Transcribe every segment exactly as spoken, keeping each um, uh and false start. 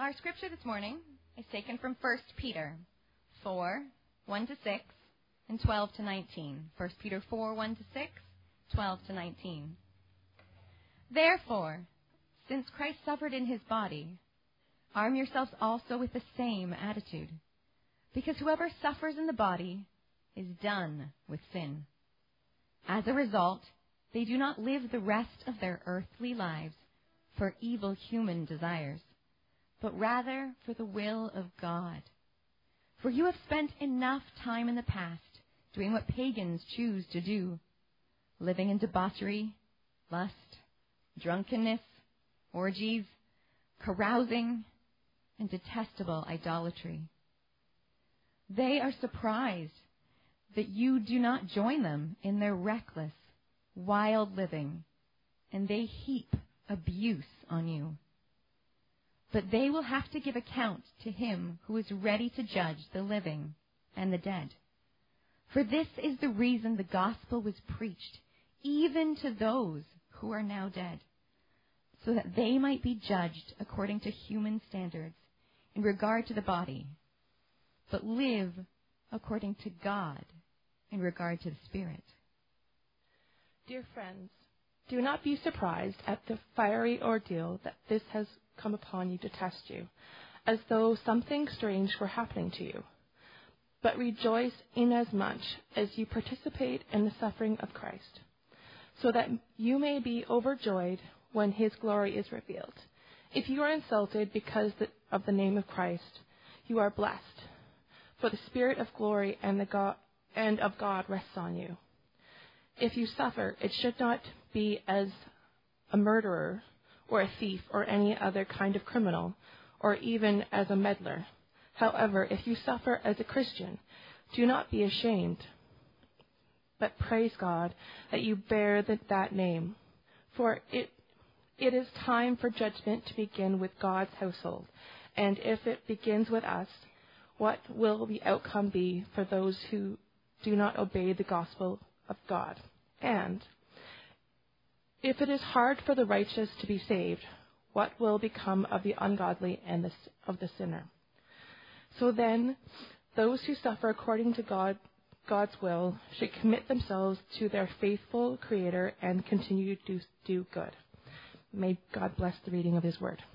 Our scripture this morning is taken from First Peter four, one to six, and twelve to nineteen. First Peter four, one to six, twelve to nineteen. Therefore, since Christ suffered in his body, arm yourselves also with the same attitude. Because whoever suffers in the body is done with sin. As a result, they do not live the rest of their earthly lives for evil human desires, but rather for the will of God. For you have spent enough time in the past doing what pagans choose to do, living in debauchery, lust, drunkenness, orgies, carousing, and detestable idolatry. They are surprised that you do not join them in their reckless, wild living, and they heap abuse on you. But they will have to give account to him who is ready to judge the living and the dead. For this is the reason the gospel was preached, even to those who are now dead, so that they might be judged according to human standards in regard to the body, but live according to God in regard to the Spirit. Dear friends, do not be surprised at the fiery ordeal that this has come upon you to test you, as though something strange were happening to you. But rejoice inasmuch as you participate in the suffering of Christ, so that you may be overjoyed when his glory is revealed. If you are insulted because of the name of Christ, you are blessed, for the Spirit of glory and, the God, and of God rests on you. If you suffer, it should not be as a murderer or a thief or any other kind of criminal, or even as a meddler. However, if you suffer as a Christian, do not be ashamed, but praise God that you bear the, that name. For it, it is time for judgment to begin with God's household. And if it begins with us, what will the outcome be for those who do not obey the gospel of God? And if it is hard for the righteous to be saved, what will become of the ungodly and the, of the sinner? So then, those who suffer according to God, God's will should commit themselves to their faithful Creator and continue to do, do good. May God bless the reading of his word.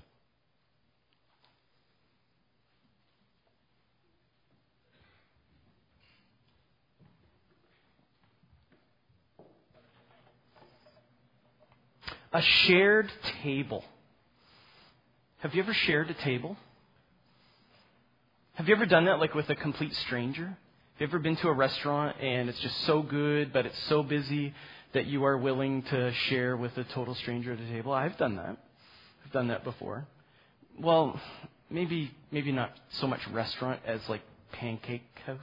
A shared table. Have you ever shared a table? Have you ever done that, like with a complete stranger? Have you ever been to a restaurant and it's just so good, but it's so busy that you are willing to share with a total stranger at a table? I've done that. I've done that before. Well, maybe maybe not so much restaurant as like Pancake House.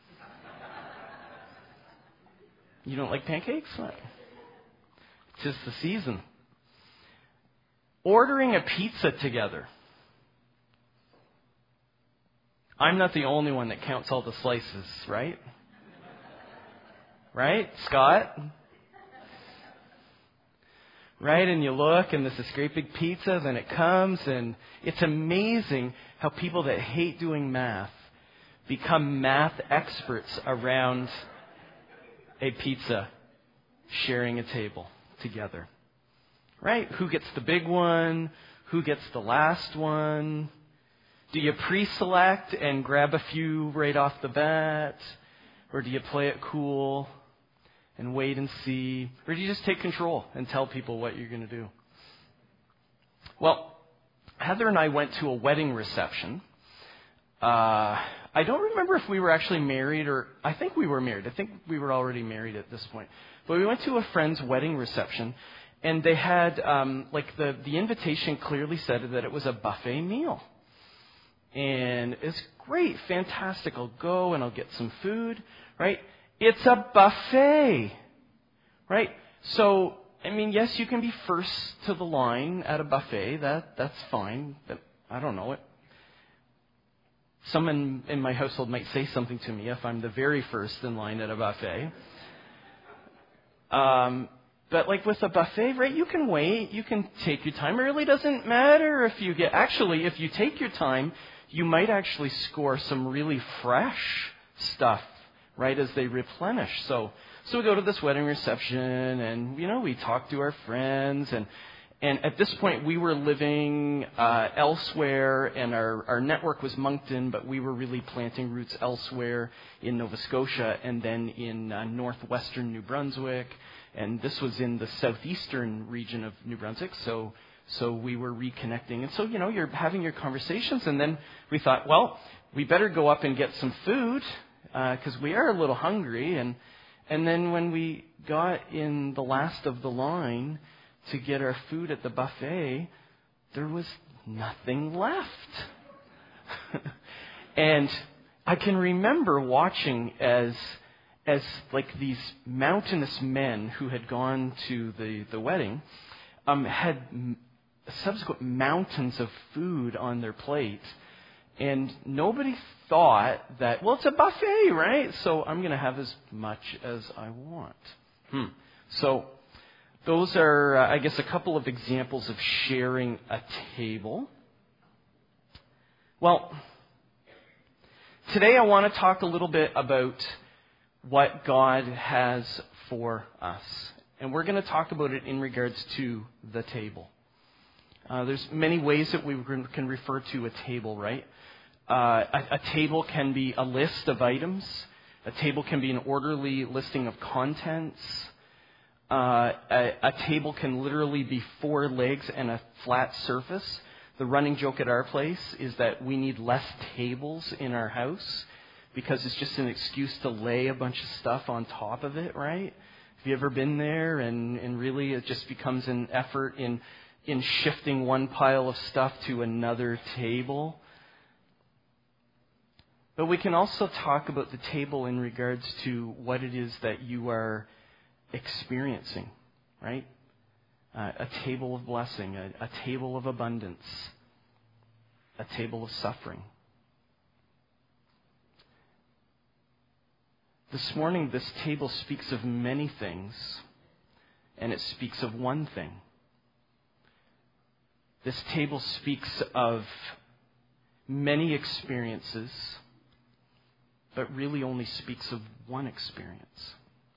You don't like pancakes? What? It's just the season. Ordering a pizza together. I'm not the only one that counts all the slices, right? Right, Scott? Right, and you look, and there's this great big pizza, then it comes, and it's amazing how people that hate doing math become math experts around a pizza, sharing a table together. Right? Who gets the big one? Who gets the last one? Do you pre-select and grab a few right off the bat? Or do you play it cool and wait and see? Or do you just take control and tell people what you're going to do? Well, Heather and I went to a wedding reception. Uh, I don't remember if we were actually married or... I think we were married. I think we were already married at this point. But we went to a friend's wedding reception. And they had, um, like, the, the invitation clearly said that it was a buffet meal. And it's great, fantastic. I'll go and I'll get some food, right? It's a buffet, right? So, I mean, yes, you can be first to the line at a buffet. That that's fine. But I don't know it. Someone in my household might say something to me if I'm the very first in line at a buffet. Um. But like with a buffet, right, you can wait, you can take your time. It really doesn't matter if you get, actually, if you take your time, you might actually score some really fresh stuff, right, as they replenish. So, so we go to this wedding reception and, you know, we talk to our friends and, and at this point we were living uh, elsewhere and our, our network was Moncton, but we were really planting roots elsewhere in Nova Scotia and then in uh, northwestern New Brunswick. And this was in the southeastern region of New Brunswick, so so we were reconnecting. And so, you know, you're having your conversations, and then we thought, well, we better go up and get some food, because uh, we are a little hungry. And and then when we got in the last of the line to get our food at the buffet, there was nothing left. And I can remember watching as... as like these mountainous men who had gone to the, the wedding um, had m- subsequent mountains of food on their plate. And nobody thought that, well, it's a buffet, right? So I'm going to have as much as I want. Hmm. So those are, uh, I guess, a couple of examples of sharing a table. Well, today I want to talk a little bit about what God has for us. And we're going to talk about it in regards to the table. Uh, there's many ways that we can refer to a table, right? Uh, a, a table can be a list of items. A table can be an orderly listing of contents. Uh, a, a table can literally be four legs and a flat surface. The running joke at our place is that we need less tables in our house, because it's just an excuse to lay a bunch of stuff on top of it, right? Have you ever been there? And, and really it just becomes an effort in in shifting one pile of stuff to another table. But we can also talk about the table in regards to what it is that you are experiencing, right? Uh, a table of blessing, a, a table of abundance, a table of suffering. This morning, this table speaks of many things, and it speaks of one thing. This table speaks of many experiences, but really only speaks of one experience.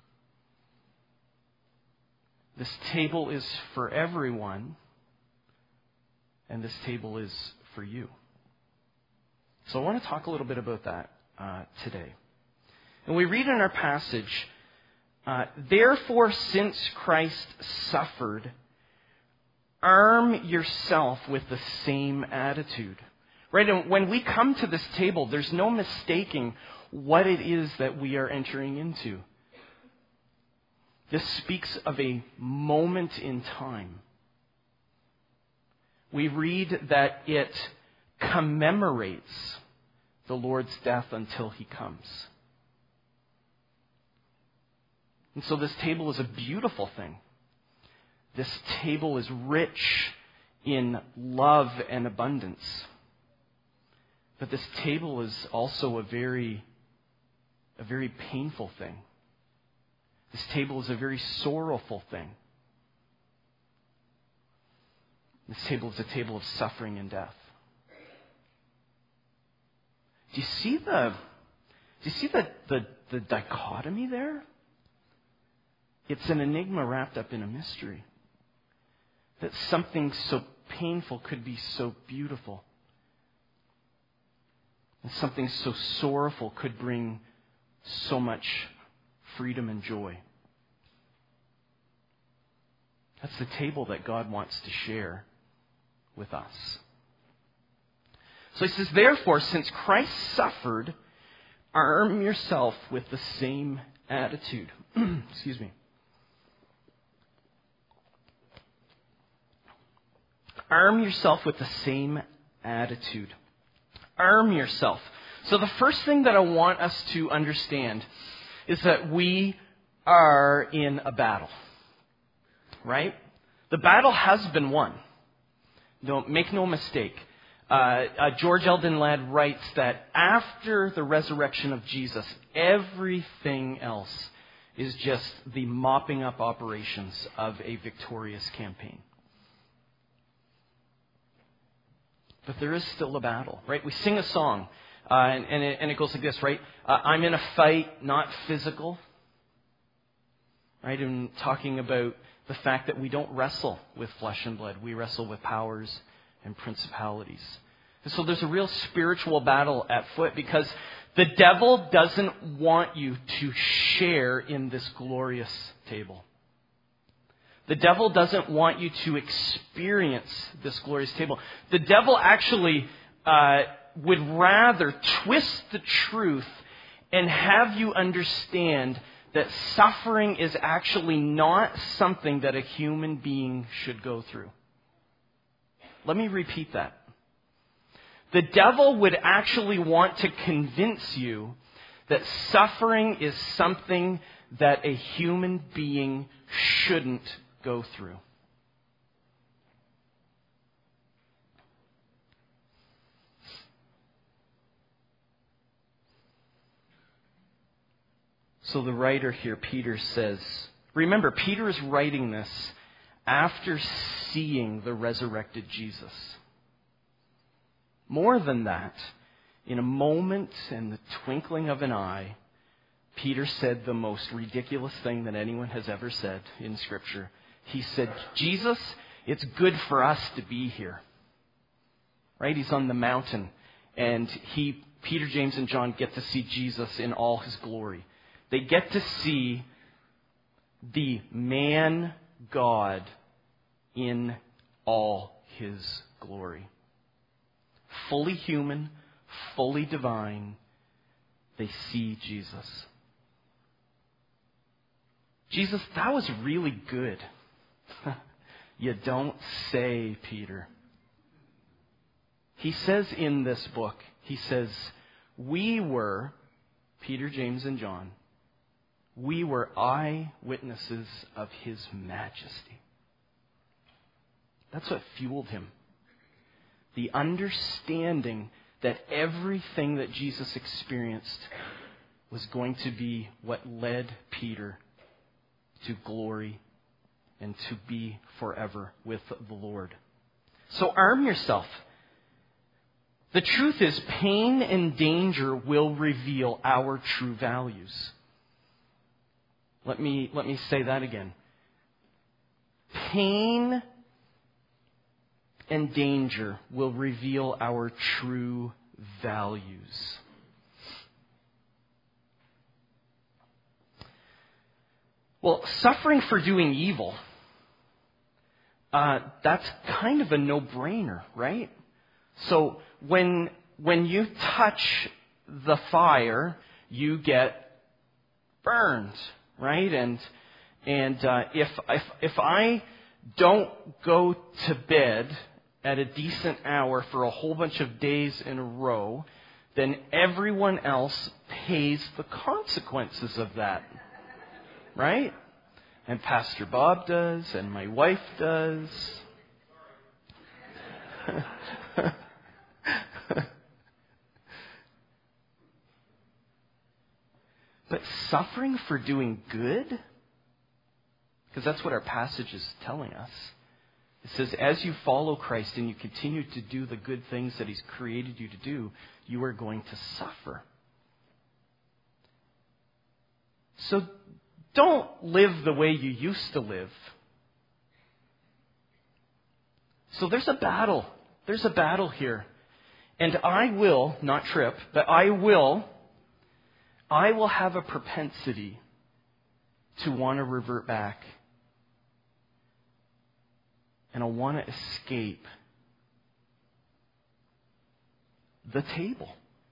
This table is for everyone, and this table is for you. So I want to talk a little bit about that uh, today. And we read in our passage, uh, therefore, since Christ suffered, arm yourself with the same attitude. Right? And when we come to this table, there's no mistaking what it is that we are entering into. This speaks of a moment in time. We read that it commemorates the Lord's death until He comes. And so this table is a beautiful thing. This table is rich in love and abundance. But this table is also a very, a very painful thing. This table is a very sorrowful thing. This table is a table of suffering and death. Do you see the, do you see the, the, the dichotomy there? It's an enigma wrapped up in a mystery. That something so painful could be so beautiful. And something so sorrowful could bring so much freedom and joy. That's the table that God wants to share with us. So he says, therefore, since Christ suffered, arm yourself with the same attitude. Excuse me. Arm yourself with the same attitude. Arm yourself. So the first thing that I want us to understand is that we are in a battle. Right? The battle has been won. Don't make no mistake. Uh, uh, George Eldon Ladd writes that after the resurrection of Jesus, everything else is just the mopping up operations of a victorious campaign. But there is still a battle, right? We sing a song, uh, and, and, it, and it goes like this, right? Uh, I'm in a fight, not physical. Right? And talking about the fact that we don't wrestle with flesh and blood. We wrestle with powers and principalities. And so there's a real spiritual battle at foot because the devil doesn't want you to share in this glorious table. The devil doesn't want you to experience this glorious table. The devil actually uh, would rather twist the truth and have you understand that suffering is actually not something that a human being should go through. Let me repeat that. The devil would actually want to convince you that suffering is something that a human being shouldn't go through. So the writer here, Peter, says, remember, Peter is writing this after seeing the resurrected Jesus. More than that, in a moment, in the twinkling of an eye, Peter said the most ridiculous thing that anyone has ever said in Scripture. He said, Jesus, it's good for us to be here. Right? He's on the mountain, and he, Peter, James, and John get to see Jesus in all his glory. They get to see the man God in all his glory. Fully human, fully divine, they see Jesus. Jesus, that was really good. You don't say, Peter. He says in this book, he says, we were, Peter, James, and John, we were eyewitnesses of his majesty. That's what fueled him. The understanding that everything that Jesus experienced was going to be what led Peter to glory and to be forever with the Lord. So arm yourself. The truth is, pain and danger will reveal our true values. Let me, let me say that again. Pain and danger will reveal our true values. Well, suffering for doing evil, uh, that's kind of a no-brainer, right? So when when you touch the fire, you get burned, right? And and uh, if if if I don't go to bed at a decent hour for a whole bunch of days in a row, then everyone else pays the consequences of that. Right? And Pastor Bob does, and my wife does. But suffering for doing good, because that's what our passage is telling us. It says, as you follow Christ and you continue to do the good things that He's created you to do, you are going to suffer. So don't live the way you used to live. So there's a battle. There's a battle here. And I will, not trip, but I will, I will have a propensity to want to revert back. And I want to escape the table.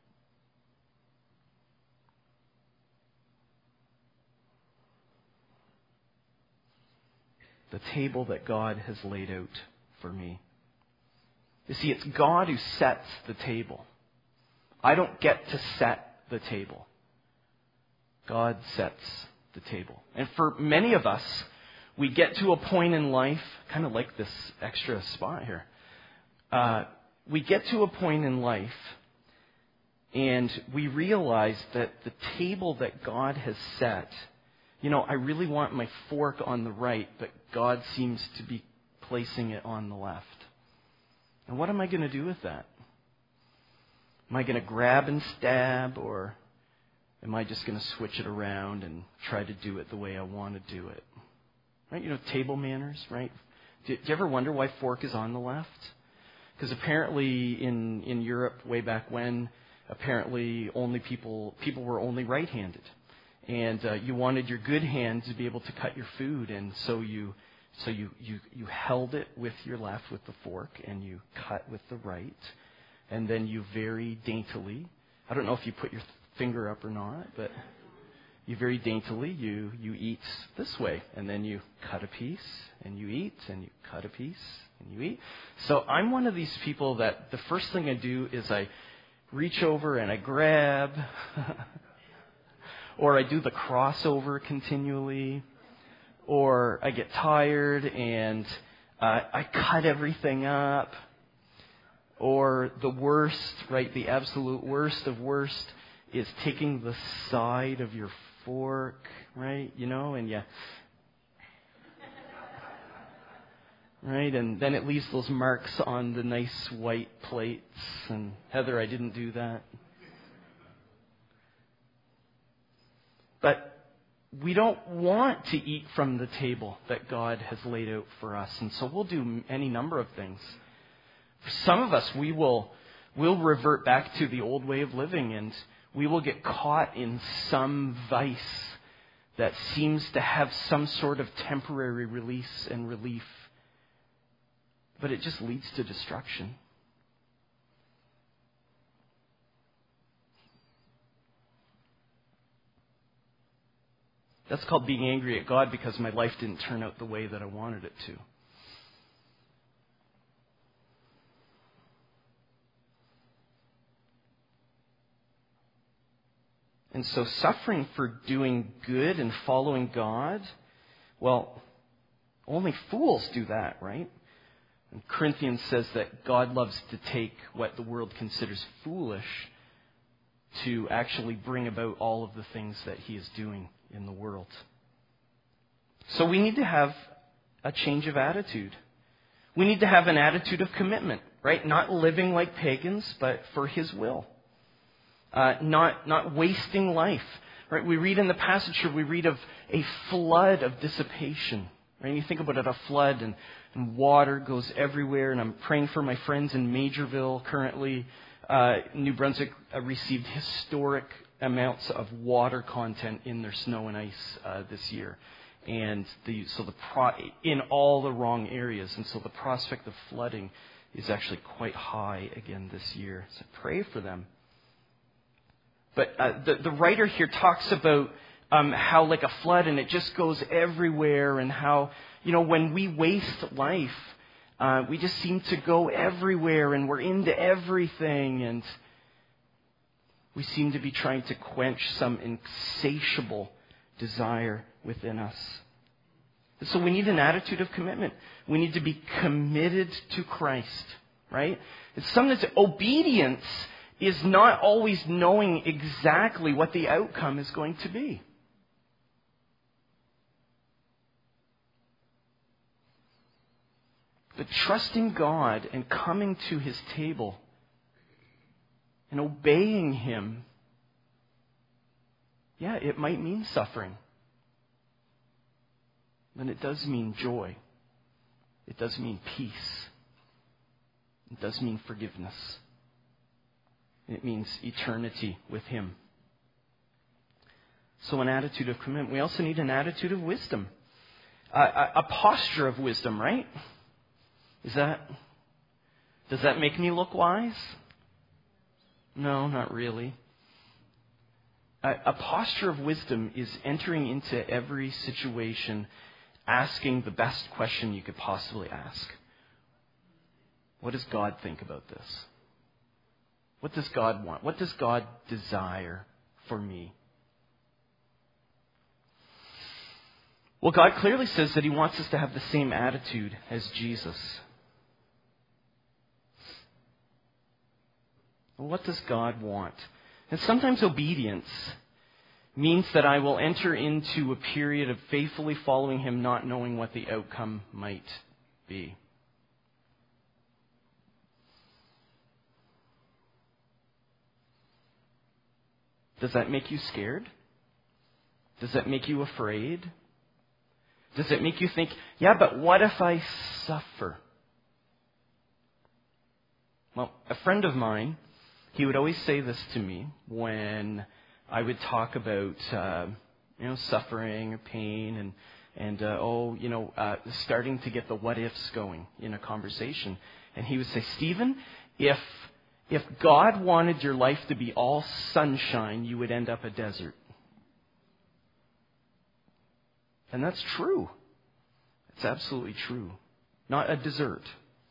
The table that God has laid out for me. You see, it's God who sets the table. I don't get to set the table. God sets the table. And for many of us, we get to a point in life, kind of like this extra spot here. Uh, we get to a point in life and we realize that the table that God has set you know, I really want my fork on the right, but God seems to be placing it on the left. And what am I going to do with that? Am I going to grab and stab, or am I just going to switch it around and try to do it the way I want to do it? Right? You know, table manners, right? Do, do you ever wonder why fork is on the left? Because apparently in, in Europe, way back when, apparently only people people were only right-handed. And uh, you wanted your good hand to be able to cut your food, and so you so you, you, you held it with your left with the fork, and you cut with the right. And then you very daintily, I don't know if you put your finger up or not, but you very daintily, you, you eat this way. And then you cut a piece, and you eat, and you cut a piece, and you eat. So I'm one of these people that the first thing I do is I reach over and I grab, or I do the crossover continually, or I get tired and uh, I cut everything up. Or the worst, right, the absolute worst of worst is taking the side of your fork, right, you know, and yeah. Right, and then it leaves those marks on the nice white plates. And Heather, I didn't do that. But we don't want to eat from the table that God has laid out for us. And so we'll do any number of things. For some of us, we will we'll revert back to the old way of living, and we will get caught in some vice that seems to have some sort of temporary release and relief. But it just leads to destruction. That's called being angry at God because my life didn't turn out the way that I wanted it to. And so suffering for doing good and following God, well, only fools do that, right? And Corinthians says that God loves to take what the world considers foolish to actually bring about all of the things that he is doing in the world. So we need to have a change of attitude. We need to have an attitude of commitment, right? Not living like pagans, but for his will. Uh, not not wasting life, right? We read in the passage here, we read of a flood of dissipation, right? And you think about it, a flood, and, and water goes everywhere. And I'm praying for my friends in Majorville currently. Uh, New Brunswick uh, received historic amounts of water content in their snow and ice uh, this year, and the so the pro- in all the wrong areas, and so the prospect of flooding is actually quite high again this year. So pray for them. But uh, the, the writer here talks about um, how like a flood, and it just goes everywhere, and how, you know, when we waste life, uh, we just seem to go everywhere, and we're into everything, and we seem to be trying to quench some insatiable desire within us. And so we need an attitude of commitment. We need to be committed to Christ, right? It's something that's obedience is not always knowing exactly what the outcome is going to be. But trusting God and coming to his table and obeying him, yeah, it might mean suffering. But it does mean joy. It does mean peace. It does mean forgiveness. It means eternity with him. So an attitude of commitment. We also need an attitude of wisdom. Uh, a, a posture of wisdom, right? Is that, does that make me look wise? No, not really. A, a posture of wisdom is entering into every situation asking the best question you could possibly ask. What does God think about this? What does God want? What does God desire for me? Well, God clearly says that he wants us to have the same attitude as Jesus. Well, what does God want? And sometimes obedience means that I will enter into a period of faithfully following him, not knowing what the outcome might be. Does that make you scared? Does that make you afraid? Does it make you think, yeah, but what if I suffer? Well, a friend of mine, he would always say this to me when I would talk about, uh, you know, suffering or pain and, and uh, oh, you know, uh, starting to get the what ifs going in a conversation. And he would say, Stephen, if, if God wanted your life to be all sunshine, you would end up a desert. And that's true. It's absolutely true. Not a dessert.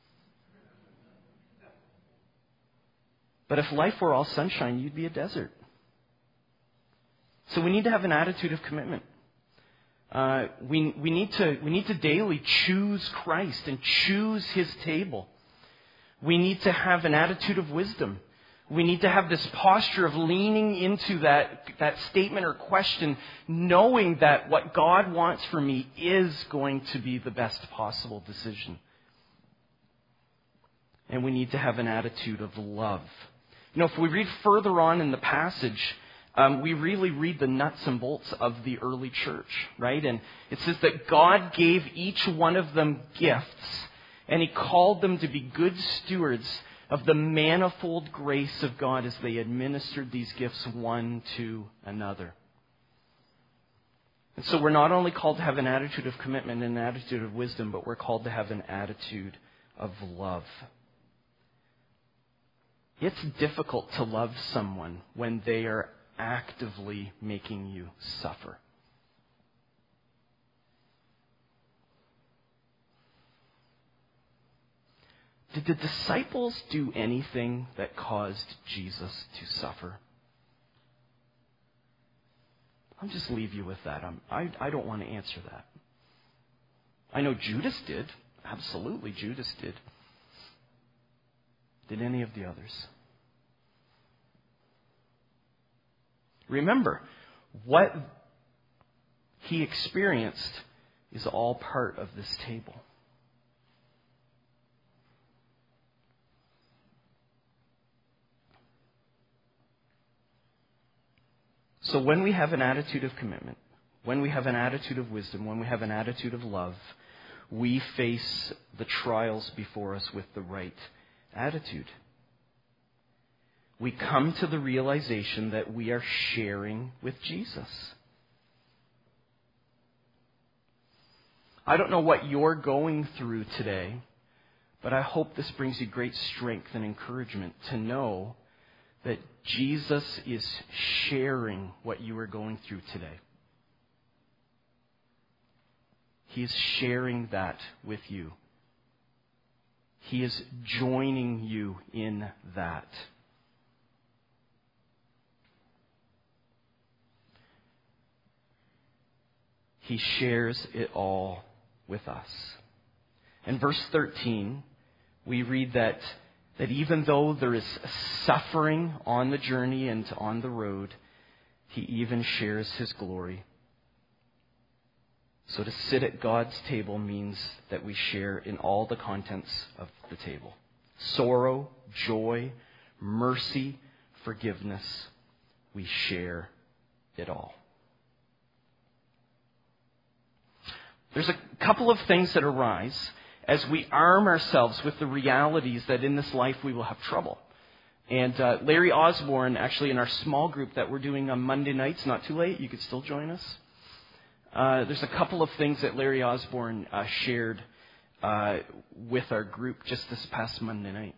But if life were all sunshine, you'd be a desert. So we need to have an attitude of commitment. Uh, we, we, need to, we need to daily choose Christ and choose his table. We need to have an attitude of wisdom. We need to have this posture of leaning into that, that statement or question, knowing that what God wants for me is going to be the best possible decision. And we need to have an attitude of love. You know, if we read further on in the passage, um, we really read the nuts and bolts of the early church, right? And it says that God gave each one of them gifts, and he called them to be good stewards of the manifold grace of God as they administered these gifts one to another. And so we're not only called to have an attitude of commitment and an attitude of wisdom, but we're called to have an attitude of love. It's difficult to love someone when they are actively making you suffer. Did the disciples do anything that caused Jesus to suffer? I'll just leave you with that. I'm, I, I don't want to answer that. I know Judas did. Absolutely, Judas did. Did any of the others? Remember, what he experienced is all part of this table. So when we have an attitude of commitment, when we have an attitude of wisdom, when we have an attitude of love, we face the trials before us with the right attitude. We come to the realization that we are sharing with Jesus. I don't know what you're going through today, but I hope this brings you great strength and encouragement to know that Jesus is sharing what you are going through today. He is sharing that with you. He is joining you in that. He shares it all with us. In verse thirteen, we read that that even though there is suffering on the journey and on the road, he even shares his glory. So to sit at God's table means that we share in all the contents of the table. Sorrow, joy, mercy, forgiveness. We share it all. There's a couple of things that arise as we arm ourselves with the realities that in this life we will have trouble. And uh, Larry Osborne, actually in our small group that we're doing on Monday nights, not too late, you could still join us. Uh, there's a couple of things that Larry Osborne uh, shared uh, with our group just this past Monday night.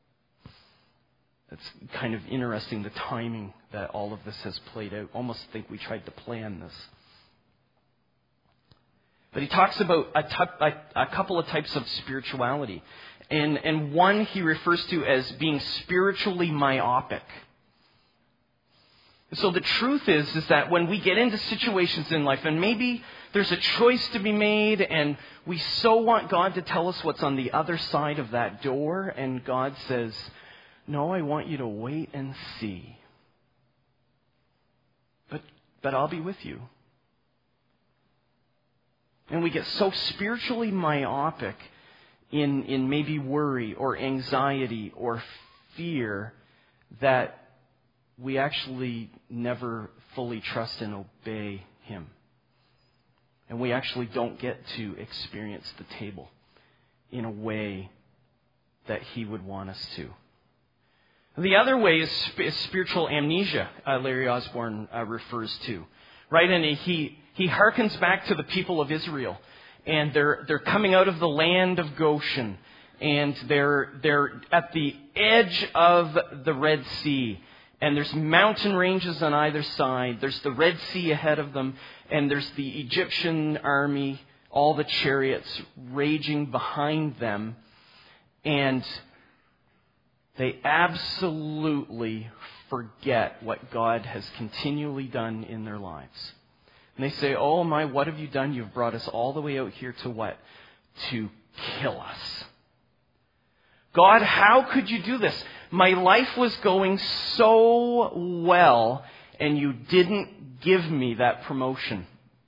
It's kind of interesting, the timing that all of this has played out. Almost think we tried to plan this. But he talks about a, t- a, a couple of types of spirituality. And, and one he refers to as being spiritually myopic. So the truth is, is that when we get into situations in life, and maybe there's a choice to be made, and we so want God to tell us what's on the other side of that door, and God says, no, I want you to wait and see. But but I'll be with you. And we get so spiritually myopic in, in maybe worry or anxiety or fear that we actually never fully trust and obey Him. And we actually don't get to experience the table in a way that He would want us to. The other way is, is spiritual amnesia, uh, Larry Osborne uh, refers to. Right? And he, he harkens back to the people of Israel. And they're, they're coming out of the land of Goshen. And they're, they're at the edge of the Red Sea. And there's mountain ranges on either side. There's the Red Sea ahead of them. And there's the Egyptian army, all the chariots raging behind them. And they absolutely forget what God has continually done in their lives. And they say, oh my, what have you done? You've brought us all the way out here to what? To kill us. God, how could you do this? My life was going so well, and you didn't give me that promotion.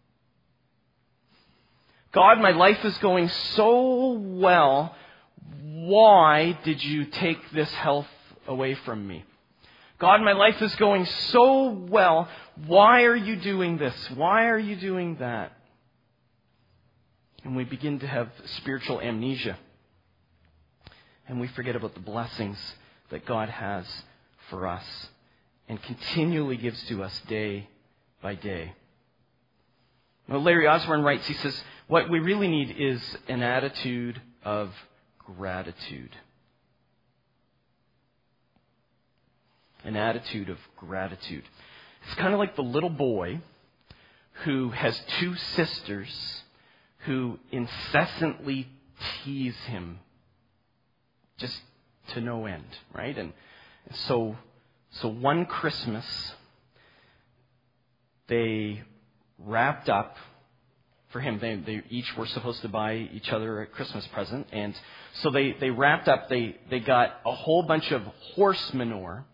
God, my life is going so well. Why did you take this health away from me? God, my life is going so well. Why are you doing this? Why are you doing that? And we begin to have spiritual amnesia. And we forget about the blessings that God has for us and continually gives to us day by day. Well, Larry Osborne writes, he says, what we really need is an attitude of gratitude. An attitude of gratitude. It's kind of like the little boy who has two sisters who incessantly tease him just to no end, right? And so, so one Christmas, they wrapped up for him. They, they each were supposed to buy each other a Christmas present, and so they, they wrapped up. They they got a whole bunch of horse manure,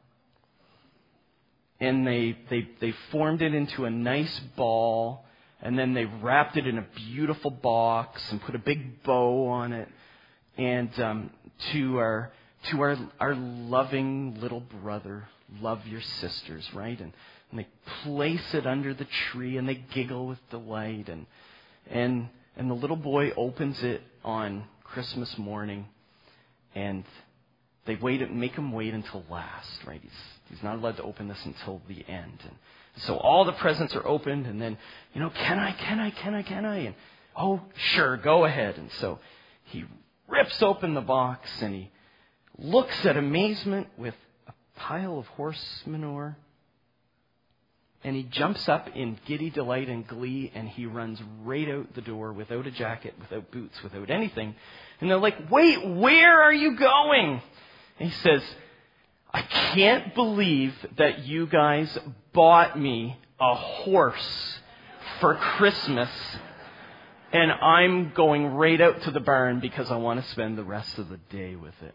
and they they they formed it into a nice ball, and then they wrapped it in a beautiful box and put a big bow on it, and um, to our to our our loving little brother, love your sisters, right? And, and they place it under the tree, and they giggle with delight, and and and the little boy opens it on Christmas morning, and they wait make him wait until last, right? He's he's not allowed to open this until the end, and so all the presents are opened, and then you know, can I, can I, can I, can I? And oh, sure, go ahead. And so he rips open the box, and he looks at amazement with a pile of horse manure. And he jumps up in giddy delight and glee, and he runs right out the door without a jacket, without boots, without anything. And they're like, wait, where are you going? And he says, I can't believe that you guys bought me a horse for Christmas, and I'm going right out to the barn because I want to spend the rest of the day with it.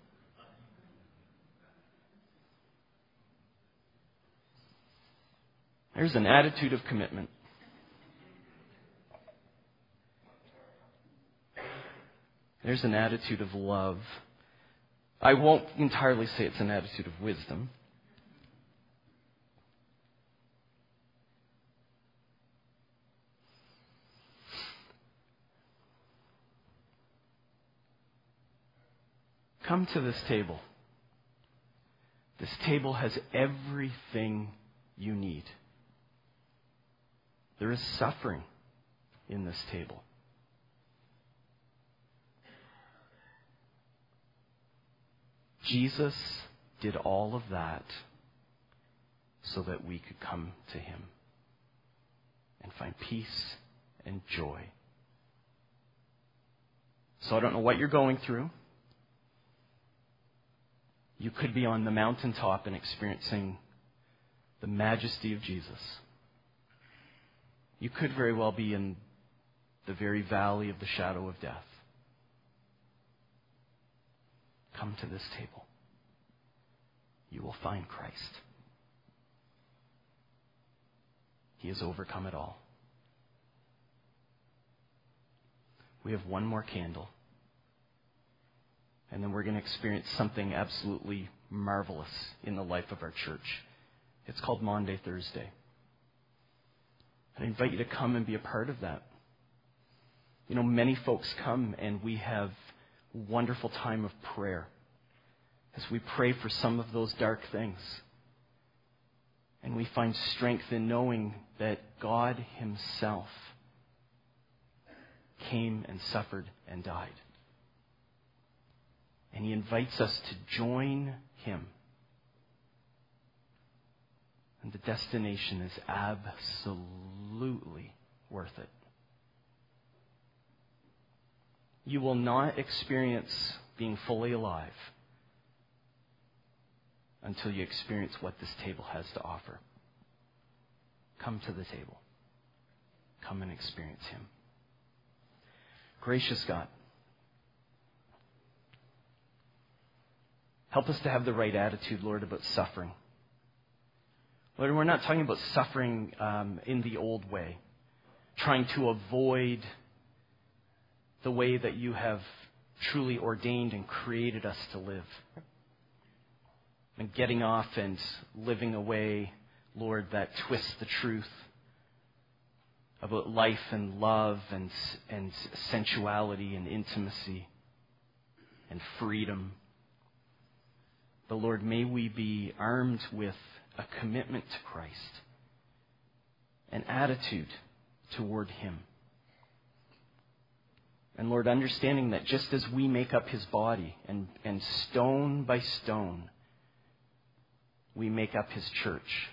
There's an attitude of commitment. There's an attitude of love. I won't entirely say it's an attitude of wisdom. Come to this table. This table has everything you need. There is suffering in this table. Jesus did all of that so that we could come to Him and find peace and joy. So I don't know what you're going through. You could be on the mountaintop and experiencing the majesty of Jesus. You could very well be in the very valley of the shadow of death. Come to this table. You will find Christ. He has overcome it all. We have one more candle. And then we're going to experience something absolutely marvelous in the life of our church. It's called Maundy Thursday. I invite you to come and be a part of that. You know, many folks come and we have a wonderful time of prayer as we pray for some of those dark things. And we find strength in knowing that God himself came and suffered and died. And he invites us to join him. And the destination is absolutely worth it. You will not experience being fully alive until you experience what this table has to offer. Come to the table. Come and experience him. Gracious God, help us to have the right attitude, Lord, about suffering. Lord, we're not talking about suffering um, in the old way, trying to avoid the way that you have truly ordained and created us to live. And getting off and living a way, Lord, that twists the truth about life and love and, and sensuality and intimacy and freedom. But Lord, may we be armed with a commitment to Christ, an attitude toward him. And Lord, understanding that just as we make up his body and, and stone by stone, we make up his church,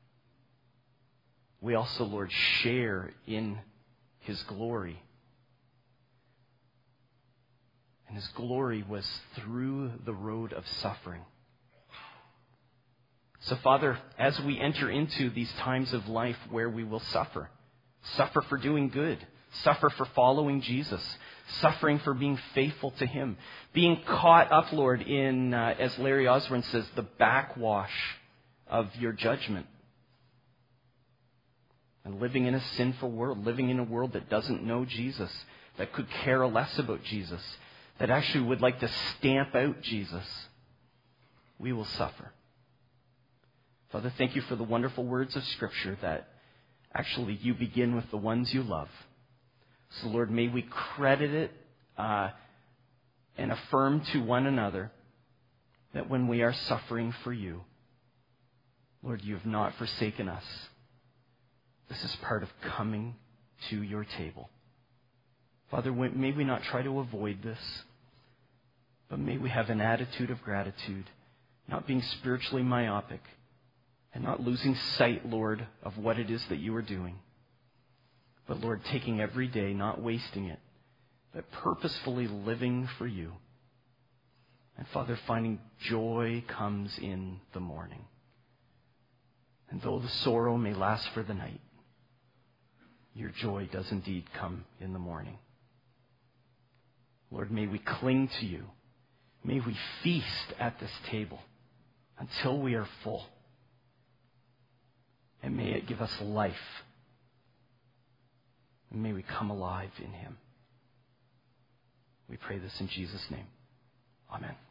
we also, Lord, share in his glory. And his glory was through the road of suffering. So, Father, as we enter into these times of life where we will suffer, suffer for doing good, suffer for following Jesus, suffering for being faithful to him, being caught up, Lord, in, uh, as Larry Osborne says, the backwash of your judgment. And living in a sinful world, living in a world that doesn't know Jesus, that could care less about Jesus, that actually would like to stamp out Jesus, we will suffer. Father, thank you for the wonderful words of Scripture that actually you begin with the ones you love. So, Lord, may we credit it uh, and affirm to one another that when we are suffering for you, Lord, you have not forsaken us. This is part of coming to your table. Father, may we not try to avoid this, but may we have an attitude of gratitude, not being spiritually myopic, and not losing sight, Lord, of what it is that you are doing. But, Lord, taking every day, not wasting it, but purposefully living for you. And, Father, finding joy comes in the morning. And though the sorrow may last for the night, your joy does indeed come in the morning. Lord, may we cling to you. May we feast at this table until we are full. And may it give us life. And may we come alive in him. We pray this in Jesus' name. Amen.